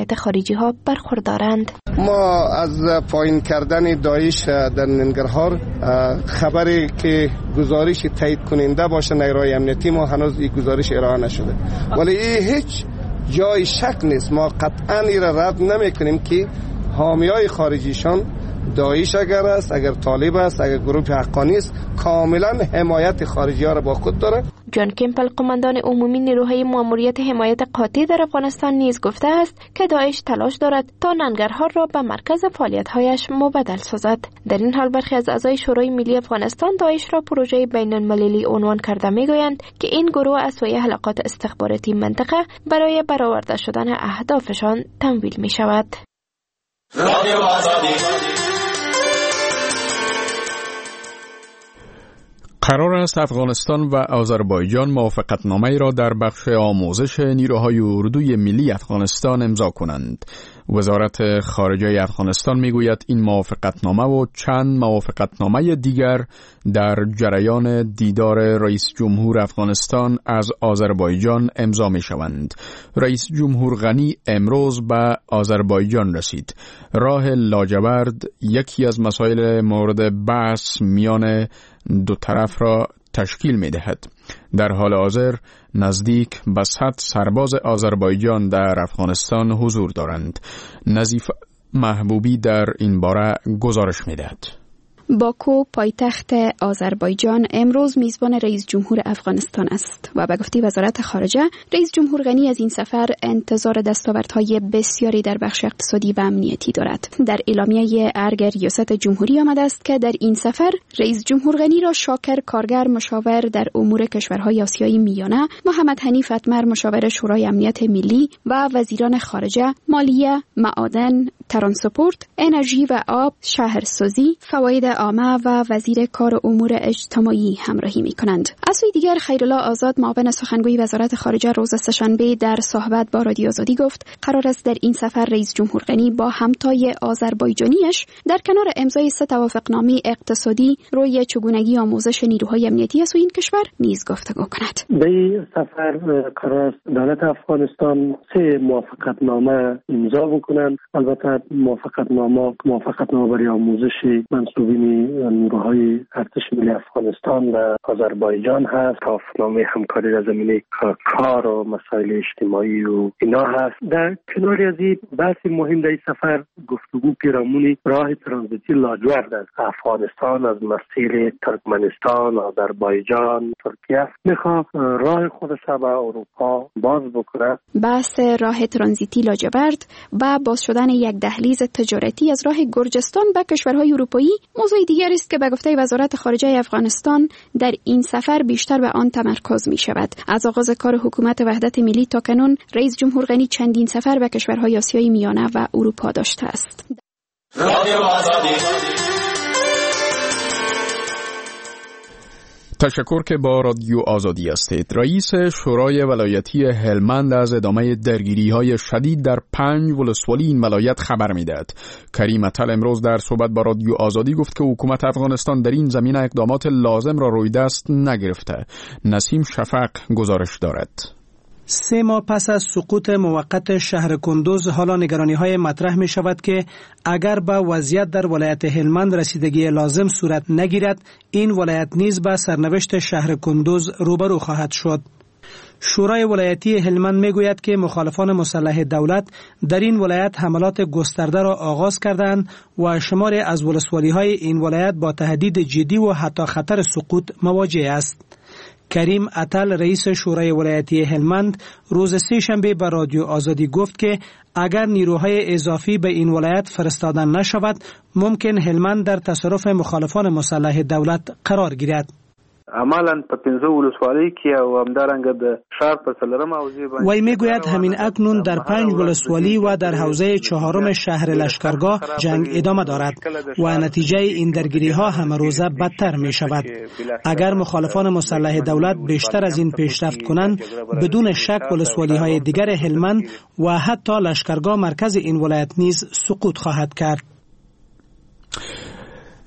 حمایت خارجی ها برخوردارند. ما از پایین کردن داعش در ننگرهار خبری که گزارش تایید کننده باشه نیروهای امنیتی ما هنوز این گزارش ارائه نشده، ولی هیچ جای شک نیست. ما قطعا این را رد نمی کنیم که حامیای خارجیشان داعش اگر است، اگر طالب است، اگر گروه حقانی است، کاملا حمایت خارجی ها را با خود داره. جان کمپل قماندان عمومی نیروهای ماموریت حمایت قاطع در افغانستان نیز گفته است که داعش تلاش دارد تا ننگرهار را به مرکز فعالیت‌هایش مبدل سازد. در این حال برخی از اعضای شورای ملی افغانستان داعش را پروژه بین‌المللی عنوان کرده می‌گویند که این گروه از سوی حلقات استخباراتی منطقه برای برآورده شدن اهدافشان تمویل می‌شود. قرار است افغانستان و آذربایجان موافقتنامه‌ای را در بخش آموزش نیروهای اردوی ملی افغانستان امضا کنند. وزارت خارجه افغانستان میگوید این موافقتنامه و چند موافقتنامه دیگر در جریان دیدار رئیس جمهور افغانستان از آذربایجان امضا می شوند. رئیس جمهور غنی امروز به آذربایجان رسید. راه لاجورد یکی از مسائل مورد بحث میان دو طرف را تشکیل می دهد. در حال حاضر نزدیک به 100 سرباز آذربایجان در افغانستان حضور دارند. نظیف محبوبی در این باره گزارش می دهد. باکو پایتخت آذربایجان امروز میزبان رئیس جمهور افغانستان است و به گفته وزارت خارجه رئیس جمهور غنی از این سفر انتظار دستاوردهای بسیاری در بخش اقتصادی و امنیتی دارد. در اعلامیه ارگ ریاست جمهوری آمده است که در این سفر رئیس جمهور غنی را شاکر کارگر مشاور در امور کشورهای آسیای میانه، محمد حنیف اتمر مشاور شورای امنیت ملی و وزیران خارجه، مالیه، معادن، ترانسپورت، انرژی و آب، شهرسازی، فواید عامه و وزیر کار امور اجتماعی همراهی می‌کنند. از سوی دیگر خیرالله آزاد معاون سخنگوی وزارت خارجه روز سه‌شنبه در صحبت با رادیو آزادی گفت قرار است در این سفر رئیس جمهور غنی با همتای آذربایجانیش در کنار امضای 3 توافقنامه اقتصادی روی چگونگی آموزش نیروهای امنیتی از این کشور نیز گفتگو کند. در این سفر قرار است دولت افغانستان 3 موافقتنامه امضا بکنند. البته موافقتنامه برای آموزش منصوبین نیروهای ارتش ملی افغانستان و آذربایجان هست. توافقنامه همکاری در زمینه کار و مسائل اجتماعی و اینا هست. در کنار از این بحث مهم در این سفر گفتگو پیرامون راه ترانزیتی لاجورد از افغانستان از مسیر ترکمنستان، آذربایجان، ترکیه میخواد راه خودش به اروپا باز بکنه. بحث راه ترانزیتی لاجورد و باز شدن یک دهلیز تجارتی از راه گرجستان به کشورهای اروپایی موضوع دیگر است که به گفته وزارت خارجه افغانستان در این سفر بیشتر به آن تمرکز می شود. از آغاز کار حکومت وحدت ملی تا کنون رئیس جمهور غنی چندین سفر به کشورهای آسیای میانه و اروپا داشته است. تشکر که با رادیو آزادی هستید. رئیس شورای ولایتی هلمند از ادامه درگیری‌های شدید در 5 ولسوالی این ولایت خبر می‌دهد. کریم اتل امروز در صحبت با رادیو آزادی گفت که حکومت افغانستان در این زمینه اقدامات لازم را روی دست نگرفته. نسیم شفق گزارش دارد. 3 ماه پس از سقوط موقت شهر کندوز حالا نگرانی‌های مطرح می شود که اگر به وضعیت در ولایت هلمند رسیدگی لازم صورت نگیرد این ولایت نیز به سرنوشت شهر کندوز روبرو خواهد شد. شورای ولایتی هلمند می گوید که مخالفان مسلح دولت در این ولایت حملات گسترده را آغاز کردند و شماری از ولسوالی‌های این ولایت با تهدید جدی و حتی خطر سقوط مواجه است. کریم اتل رئیس شورای ولایتی هلمند روز 3 شنبه به رادیو آزادی گفت که اگر نیروهای اضافی به این ولایت فرستاده نشود ممکن هلمند در تصرف مخالفان مسلح دولت قرار گیرد. عملاً په 15 ولسوالۍ کې او همدارنګه د شهر په څلورم حوزه باندې وی میگوید همین اکنون در 5 ولسوالی و در حوزه 4 شهر لشکرگاه جنگ ادامه دارد و نتیجه این درگیری ها همه روزه بدتر می شود. اگر مخالفان مسلح دولت بیشتر از این پیشرفت کنند بدون شک ولسوالی های دیگر هلمند و حتی لشکرگاه مرکز این ولایت نیز سقوط خواهد کرد.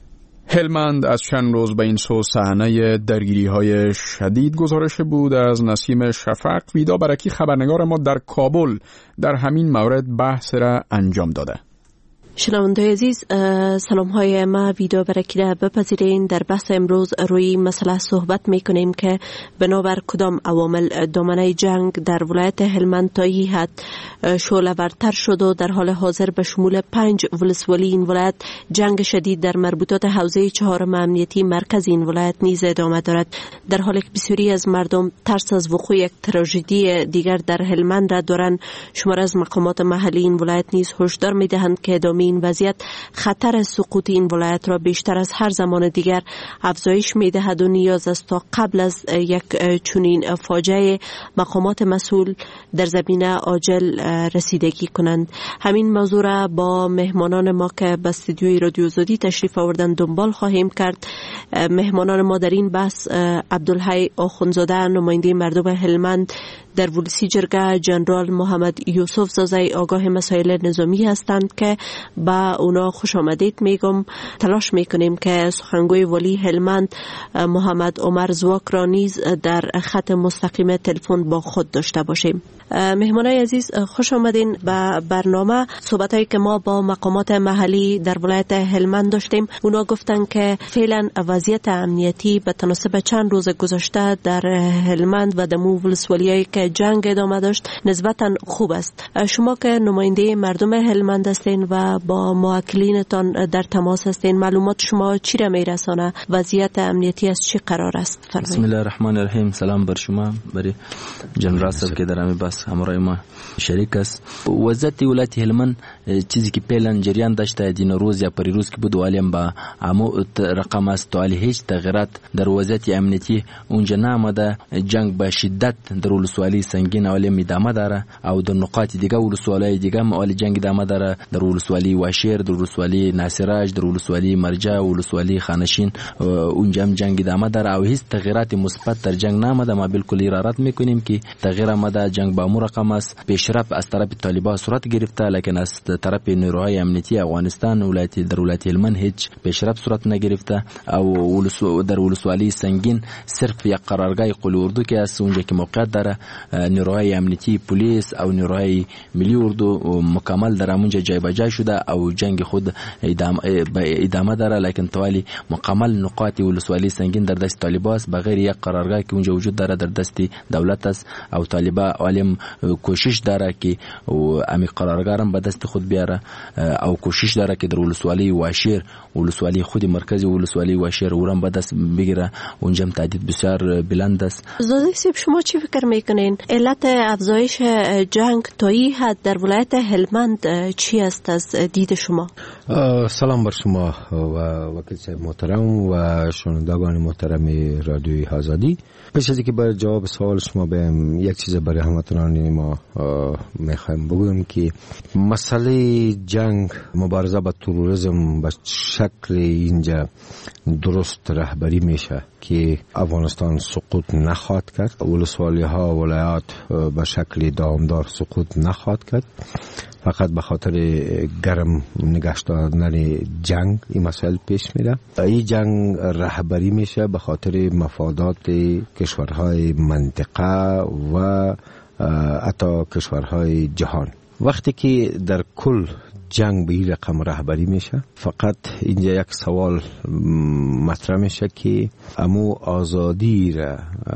هلمند از چند روز به این سو صحنه درگیری‌های شدید گزارش بود. از نسیم شفق ویدا برکی خبرنگار ما در کابل در همین مورد بحث را انجام داده. شنونده‌های عزیز، سلام‌های ما ویدا برکی را بپذیرین. در بحث امروز روی مسئله صحبت می‌کنیم که بنابر کدام عوامل دامنه جنگ در ولایت هلمند تا این حد شعله‌ورتر شد و در حال حاضر به شمول 5 ولسوالی این ولایت جنگ شدید در مربوطات حوزه 4 امنیتی مرکز این ولایت نیز ادامه دارد، در حالی که بسیاری از مردم ترس از وقوع یک تراژدی دیگر در هلمند را دارند. شمار از مقامات محلی این ولایت نیز هشدار می‌دهند که ادامه این وضعیت خطر سقوط این ولایت را بیشتر از هر زمان دیگر افزایش می‌دهد و نیاز است تا قبل از یک چنین فاجعه مقامات مسئول در زمینه عاجل رسیدگی کنند. همین موضوع را با مهمانان ما که به استودیوی رادیو آزادی تشریف آوردند دنبال خواهیم کرد. مهمانان ما در این بحث عبدالحی آخوندزاده نماینده مردم هلمند در ولسی جرگه، جنرال محمد یوسف زازای آگاه مسائل نظامی هستند که با اونا خوش آمدید میگم. تلاش میکنیم که سخنگوی ولی هلمند محمد عمر زواک را نیز در خط مستقیم تلفن با خود داشته باشیم. مهمانای عزیز خوش آمدین به برنامه. صحبتایی که ما با مقامات محلی در ولایت هلمند داشتیم، اونا گفتن که فعلا وضعیت امنیتی به تناسب چند روز گذشته در هلمند و دمو ولسوالیایی که جنگ ادامه داشت نسبتا خوب است. شما که نماینده مردم هلمند هستین و با موکلینتان در تماس هستین، معلومات شما چی را میرسانه؟ وضعیت امنیتی از چی قرار است؟ بسم الله الرحمن الرحیم. سلام بر شما، برای جنرال صاحب که در همین بس همراه ما شریک است. وضعیت ولایت هلمند چیزی که پیلن جریان داشته دین روز یا پریروز که بود علیم با امو رقم است، ولی هیچ تغییرات در وضعیت امنیتی اونجا نامده. جنگ به شدت در ولسوالی سنگین علیم ادامه داره او در نقاط دیگه ولسوالی دیگه مال جنگ ادامه داره. در ولسوالی واشیر، در ولسوالی ناصراج، در ولسوالی مرجع، ولسوالی خانشین اونجا هم جنگ ادامه داره او هیچ تغییرات مثبت در جنگ نامده. ما بالکل ارادت میکنیم که تغییر آمده. جنگ با رقم است. پیشرفت از طرف طالبان صورت گرفته، لیکن از طرف نیروهای امنیتی افغانستان ولایت هلمند هیچ پیشرفت صورت نگرفته. او در ولسوالی سنگین صرف یک قرارگاه قل اردو که از اونجا که موقعیت داره، نیروهای امنیتی پلیس او نیروهای ملی اردو مکمل در اونجا جای به جای شده او جنگ خود ادامه داره، لیکن توالی مکمل نقاط ولسوالی سنگین در دست طالبان است بغیر یک قرارگاه که اونجا وجود داره در دست دولت است. او طالبان عالم کوشش داره که امی قرارگاه به دست خود بیاره او کوشش داره که در ولسوالی واشیر، ولسوالی خود مرکزی ولسوالی واشیر ورم به دست بگیره. اونجا تهدید بسیار بلند است. زاده صاحب شما چی فکر میکنین علت افزایش جنگ تا این حد در ولایت هلمند چی است از دید شما؟ سلام بر شما و وکیل صاحب محترم و شنوندگان محترم رادیوی آزادی. پیش از اینکه برای جواب سوال شما بگم یک چیز برای هموطنان ما میخوایم بگویم که مسئله جنگ، مبارزه با تروریسم به شکل اینجا درست رهبری میشه که افغانستان سقوط نخواهد کرد. ولسوالی ها ولایات به شکل دامدار سقوط نخواهد کرد. فقط به خاطر گرم نگه داشتن جنگ این مسائل پیش میره. این جنگ رهبری میشه به خاطر مفادات کشورهای منطقه و حتی کشورهای جهان. وقتی که در کل جنگ به این رقم رهبری میشه، فقط اینجا یک سوال مطرح میشه که امو آزادی را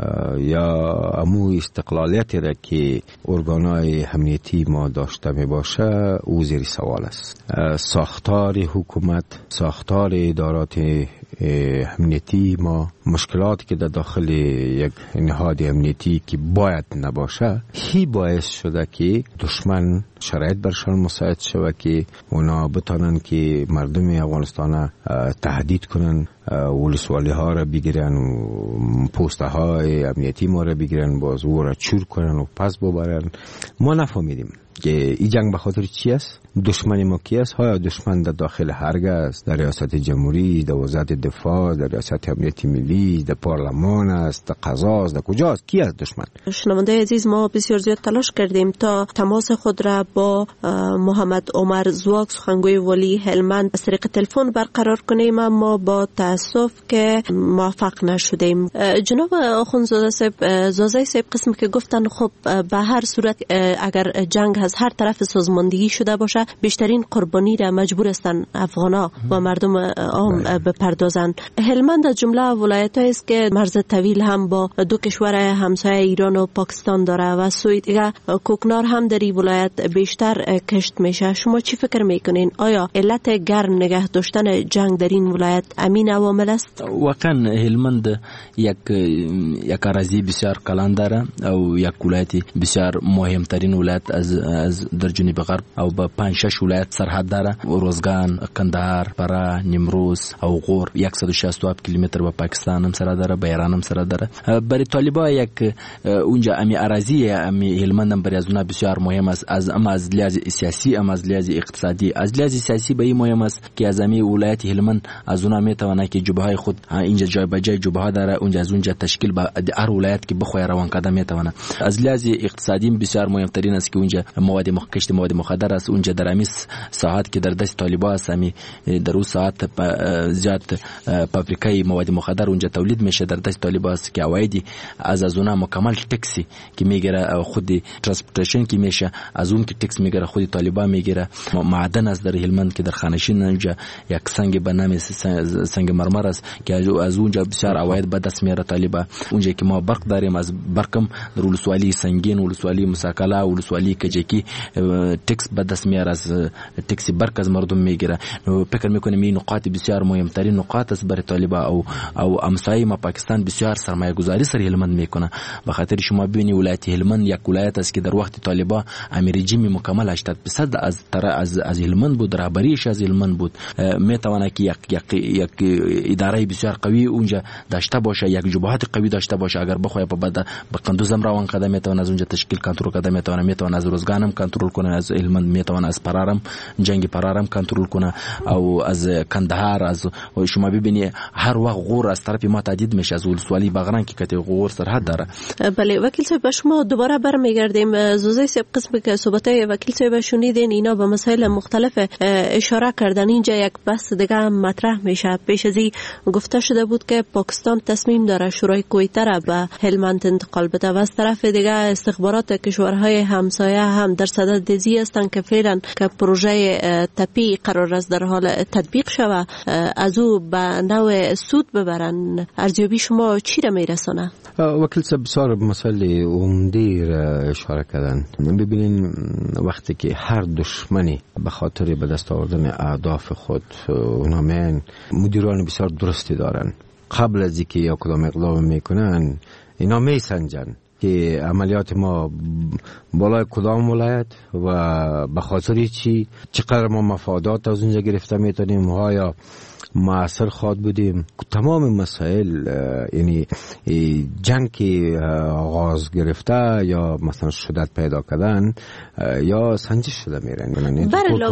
یا امو استقلالیت را که ارگانهای امنیتی ما داشته می باشه او زیر سوال است. ساختار حکومت، ساختار ادارات امنیتی ما، مشکلاتی که در داخل یک نهاد امنیتی که باید نباشه، هی باعث شده که دشمن شرایط برشان مساعد شود که اونا بتانن که مردم افغانستان تهدید کنن، ولسوالی ها را بگیرن و پوسته های امنیتی ما را بگیرن، باز او را چور کنن و پس ببرن. ما نفهمیدیم که این جنگ به خاطر چی است؟ دشمن ما کی است؟ ها دشمن در داخل هرگه است، در ریاست جمهوری، در وزارت دفاع، در ریاست امنیت ملی، در پارلمان است، در قضا است، در کجاست؟ کی است دشمن؟ شنونده عزیز، ما بسیار زیاد تلاش کردیم تا تماس خود را با محمد عمر زواک سخنگوی والی هلمند از طریق تلفن برقرار کنیم، اما با تاسف که موفق نشدیم. جناب آخوندزاده صاحب، زازای صاحب قسم که گفتن خب به هر صورت اگر جنگ از هر طرف سازماندهی شده باشه بیشترین قربانی را مجبور هستند افغانا و مردم عام بپردازند. هلمند از جمله ولایت‌هایی است که مرز طویل هم با دو کشور همسایه ایران و پاکستان داره و سوی دیگه کوکنار هم در این ولایت بیشتر کشت میشه. شما چی فکر میکنین؟ آیا علت گرم نگه داشتن جنگ در این ولایت امین عوامل است؟ واقعا هلمند یک اراضی بسیار کلان داره او یک ولایت بسیار مهمترین ولایت از در جنوب غرب او با 5-6 ولایت سرحد داره: روزگان، کندهار، فرا، نیمروز او غور. 167 کیلومتر با پاکستان هم سره داره، با ایران هم سره داره. برای طالبا یک اونجا امی اراضی امی هلمند هم برای از اونها بسیار مهم است، از لحاظ سیاسی، از لحاظ اقتصادی. از لحاظ سیاسی به این مهم است که از امی ولایت هلمند از اونها میتونه که جبهه خود اینجا جای به جای جبهه داره، اونجا از اونجا تشکیل به هر ولایت که بخواد روان قدم میتونه. از لحاظ اقتصادی بسیار مهمترین است که اونجا کشت مواد مخدر است. اونجا در امی ساعت که در دست طالبان است، امی در اون ساعت زیاد پاپریکای مواد مخدر اونجا تولید میشه در دست طالبان است که عوایدی از اونها مکمل تکسی که میگیره، خود ترانسپورتیشن که میشه از اون که تکس میگیره خود طالبان میگیره. معدن است در هلمند که در خانشین اونجا یک سنگ به نام سنگ مرمر است که از اونجا بسیار عواید به دست میاره طالبان. اونجا که ما برق داریم، از برقم در ولسوالی سنگین، ولسوالی مساکلا، ولسوالی کجکی تکس به دست میاره، از تکسی برق از مردم میگیره. فکر میکنیم این نقاط بسیار مهمترین نقاط است برای طالبان او همسایه ما پاکستان بسیار سرمایه گذاری سر هلمند میکنه. به خاطر شما ببینی ولایت هلمند یک ولایت است که در وقت طالبان امیر رژیم مکمل 80% از هلمند بود، رهبریش از هلمند بود. میتونه که یک اداره بسیار قوی اونجا داشته باشه، یک جبهات قوی داشته باشه. اگر بخواد به قندوزم روان قدم میتونه از اونجا تشکیل کنترل قدم میتونه از روزگانم کنترل کنه، از هلمند میتونه از پرارم جنگ پرارم کنترل کنه، او از کندهار. از شما ببینی هر وقت غور از طرف ما تهدید میشه، از ولسوالی بغران که کته غور سرحد داره. بله وکیل صاحب، شما دوباره برمیگردیم. زوزای صاحب قسم که صحبتای وکیل صاحب شنیدین، اینا به مسائل مختلف اشاره کردن. اینجا یک بحث دیگه مطرح میشه. پیش از این گفته شده بود که پاکستان تصمیم داره شورای کویته را به هلمند انتقال بده و از طرف دیگه استخبارات کشورهای همسایه هم در صدد دزی هستند که فعلا که پروژه تپی قرار است در حال تطبیق شود از او به نوع سود ببرن. ارزیابی شما چی را میرسونه؟ وکیل صاحب بسیار مسئله عمده اشاره کردن. ببینین وقتی که هر دشمنی به خاطر به دست آوردن اهداف خود اونها مدیران بسیار درستی دارن، قبل از اینکه یا کدام اقدام میکنن اینا میسنجن که عملیات ما بالای کدام ولایت و به خاطر چقدر ما مفادات از اونجا گرفته میتونیم، آیا معاصر خواد بودیم. تمام مسائل یعنی جنگ که آغاز گرفته یا مثلا شدت پیدا کردن یا سنجش شده میرن.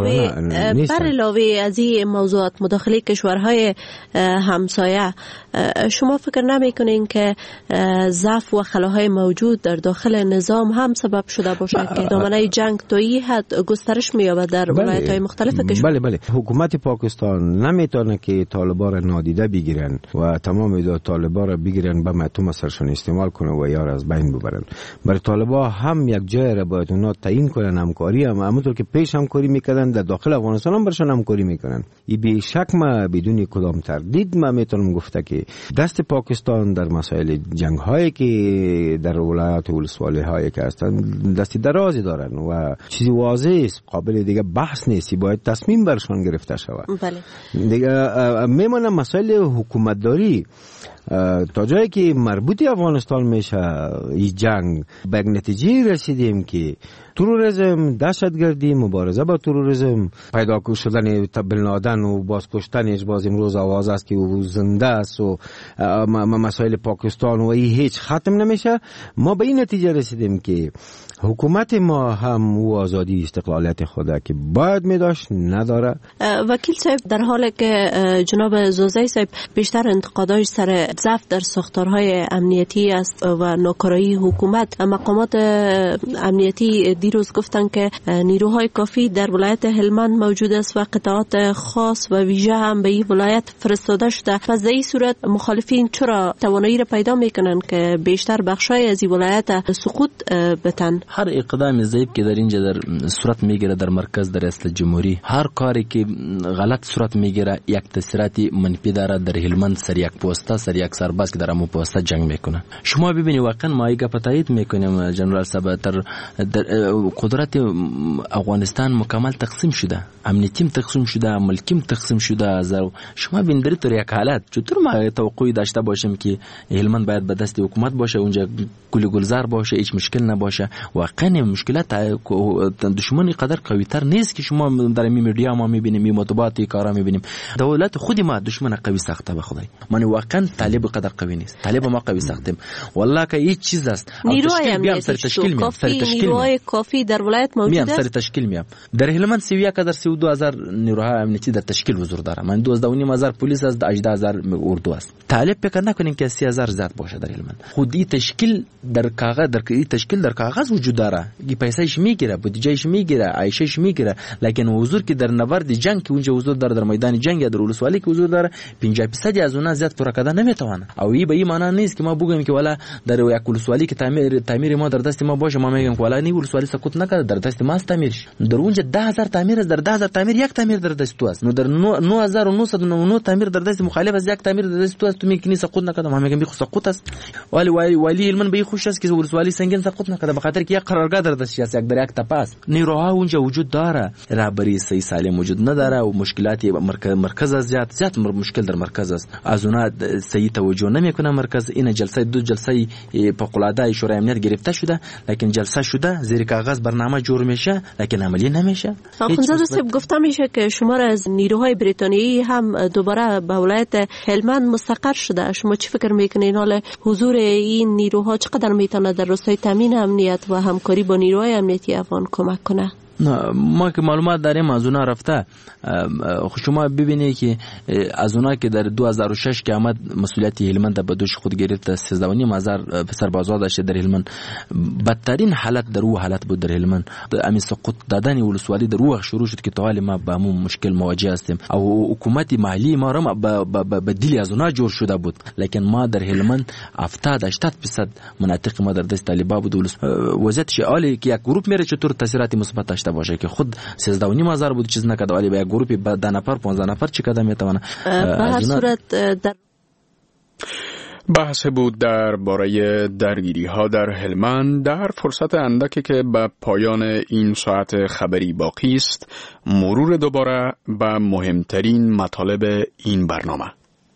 بر علاوه از این موضوعات مداخله کشورهای همسایه، شما فکر نمیکنین که ضعف و خلاهای موجود در داخل نظام هم سبب شده باشه که دامنه جنگ تا این حد گسترش می‌یابد در ولایت‌های مختلف کشور؟ بله حکومت پاکستان نمیتونه که طالبان را نادیده بگیرن و تمام طالبان را بگیرن به متوم سرشون استعمال کنه و یار از بین ببرن. برای طالبان هم یک جای را باید اونا تعیین کنن، همکاری هم همونطور که پیش همکاری میکردن در داخل افغانستان هم برشون همکاری میکنن. این بی شک ما بدون کدام تردید ما میتونم گفته که دست پاکستان در مسائل جنگ هایی که در ولایات و ولسوالی هایی که هستن دستی درازی دارن و چیزی واضح است، قابل دیگه بحث نیست، باید تصمیم برشون گرفته شود. بله دیگه میمونه مسائل حکومتداری تا جایی که مربوط افغانستان میشه. این جنگ به یک نتیجه رسیدیم که تروریسم، دهشتگردی، مبارزه با تروریسم، پیدا شدن بن لادن و بازکشتنش باز امروز آواز است که او زنده است و مسائل پاکستان و این هیچ ختم نمیشه. ما به این نتیجه رسیدیم که حکومت ما هم او آزادی استقلالیت خود که باید می داشت نداره. وکیل صاحب، در حالی که جناب زوزی صاحب بیشتر انتقاداش سر ضعف در ساختارهای امنیتی است و ناکارایی حکومت، مقامات امنیتی دیروز گفتن که نیروهای کافی در ولایت هلمند موجود است و قطعات خاص و ویژه هم به این ولایت فرستاده شده. پس در این صورت مخالفین چرا توانایی را پیدا میکنن که بیشتر بخشای از این ولایت سقوط بتن؟ هر اقدام ضعیف که در اینجا در صورت میگیره در مرکز در ریاست جمهوری، هر کاری که غلط صورت میگیره یک تاثیرات منفی داره. در هلمند سر یک پوستا، سر یک سرباز که در امو پوستا جنگ میکنه. شما ببینید واقعا ما ایگه پتایید میکنیم جنرال صاحب، در قدرت افغانستان مکمل تقسیم شده، امنیتیم تقسیم شده، ملکیم تقسیم شده. شما ببینید در طور یک حالت چطور ما توقعی داشته باشیم که هلمند باید به دست حکومت باشه، اونجا گلزار باشه، هیچ مشکل نباشه؟ واقعا مشکلات دشمن قدر قوی تر نیست که شما در میدیا ما میبینیم، مطبوعات کارا میبینیم. دولت خود ما دشمن قوی ساخته به خدای. من واقعا طالب قدر قوی نیست، طالب ما قوی ساختیم والله که هیچ چیز است. نیروهای نیروهای کافی در ولایت موجود است. سر تشکیل میام در هلمند 31000 نیروهای امنیتی در تشکیل حضور داره. من 12500 پلیس از 18000 اردو است. طالب فکر نکنین که 30000 زیاد باشه در هلمند. خودی تشکیل در کاغذ، در تشکیل در کاغذ وجود داره، کی پیسهش میگیره، بودجهش میگیره، عایشش میگیره، لیکن حضور که در نبرد جنگ که اونجا حضور داره، در میدان جنگ یا در ولسوالی که حضور داره، 50% از اونها زیاد پورا کردن نمیتونه. او این به این معنی نیست که ما بگیم که والا در یک ولسوالی که تعمیر ما در دست ما باشه، ما میگیم که والا نی ولسوالی سقوط نکرده، در دست ما است تعمیرش. در اونجا 10000 تعمیر است، در 10000 تعمیر یک تعمیر در دست تو است. نو در 9999 تعمیر در دست مخالف از یک تعمیر در دست تو است. تو میگی سقوط نکرده، ما میگیم بخو سقوط است. ولی علما به خوش است که ولسوالی سنگین سقوط نکرده، به خاطر که یک قرارگاه در دست است، یک در یک تپاس. نیروها اونجا وجود داره، رهبری صحیح سالم وجود نداره و مشکلات مرکز زیاد مشکل در مرکز است. از اونها صحیح توجه نمیکنه مرکز. این جلسه دو جلسه فوق العاده شورای امنیت گرفته شده، لیکن جلسه شده زیر کاغذ برنامه جور میشه، لیکن عملی نمیشه. خانزاده صاحب گفته میشه که شمار از نیروهای بریتانیایی هم دوباره به ولایت هلمند مستقر شده. شما چی فکر میکنین حال حضور این نیروها چقدر میتونه در راستای تامین امنیت و همکاری با نیروهای امنیتی افغان کمک کنه؟ ما که معلومات داریم از اونا رفته. شما ببینید که از اونا که در 2006 که آمد مسئولیت هلمند به دوش خود گرفت، 13500 سربازا داشته در هلمند. بدترین حالت در او حالت بود در هلمند. امی سقوط دادن ولسوالی در او شروع شد که تا ما با همون مشکل مواجه هستیم. او حکومت محلی ما را به دل از اونا جور شده بود، لیکن ما در هلمند 70-80% مناطق ما در دست طالبان بود. وضعیت عالی که یک گروه میره چطور تاثیرات مثبت داشته باشه که خود 13500 بود چیز نکرده، ولی با یک گروهی 10 نفر 15 نفر چی کدام میتونه. به هر صورت در بحث بود درباره درگیری ها در هلمند. در فرصت اندکی که به پایان این ساعت خبری باقی است، مرور دوباره به مهمترین مطالب این برنامه.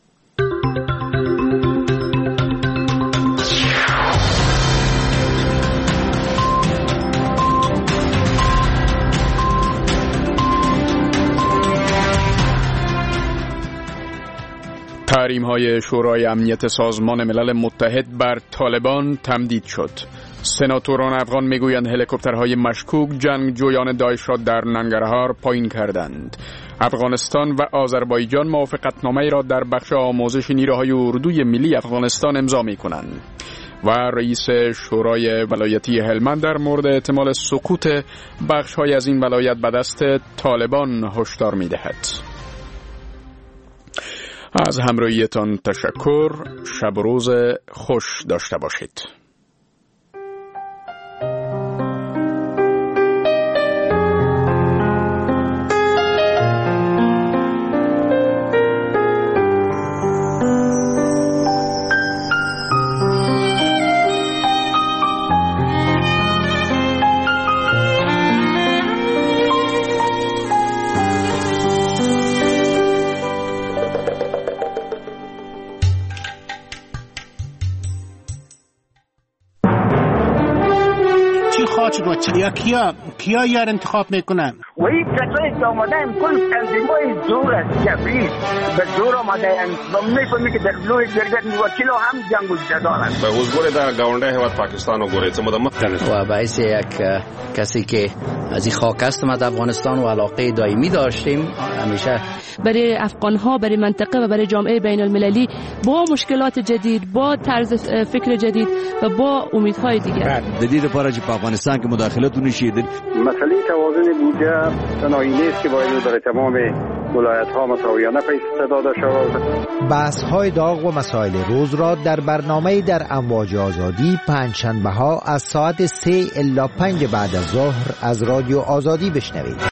تحریم‌های شورای امنیت سازمان ملل متحد بر طالبان تمدید شد. سناتوران افغان میگویند هلیکوپترهای مشکوک جنگجویان داعش را در ننگرهار پایین کردند. افغانستان و آذربایجان موافقتنامه را در بخش آموزش نیروهای اردوی ملی افغانستان امضا می‌کنند. و رئیس شورای ولایتی هلمند در مورد احتمال سقوط بخش‌های از این ولایت به دست طالبان هشدار می‌دهد. از همراهیتان تشکر. شب و روز خوش داشته باشید. کیا یار انتخاب میکنن؟ و این کسایی که آمدن کل تنظیم‌های زور است، جبری به زور آمدن و می‌فهمی که در لوی جرگت وکیل هم جنگ و جدال است. به وزګوره دا گاونډي هیواد پاکستان وګورئ څه مده مخکنه و باعث یک کسی که از این خاک است ما در افغانستان و علاقه دائمی داشتیم همیشه برای افغان‌ها، برای منطقه و برای جامعه بین المللی با مشکلات جدید، با طرز فکر جدید و با امیدهای دیگر. جدید لپاره چې په افغانستان کې مداخلت ونشي. مسئله توازن بودجه تنهایی نیست که باید برای تمام ولایت‌ها مساویانه پیش داده شود. بحث‌های داغ و مسائل روز را در برنامه در امواج آزادی پنجشنبه‌ها از ساعت 3 الی 5 بعد از ظهر از رادیو آزادی بشنوید.